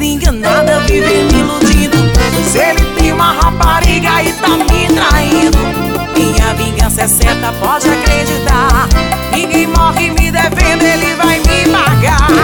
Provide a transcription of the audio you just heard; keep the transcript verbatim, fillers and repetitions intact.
ser enganada, viver me iludindo. Se ele tem uma rapariga e tá me traindo, minha vingança é certa, pode acreditar. Ninguém morre me devendo, ele vai me pagar.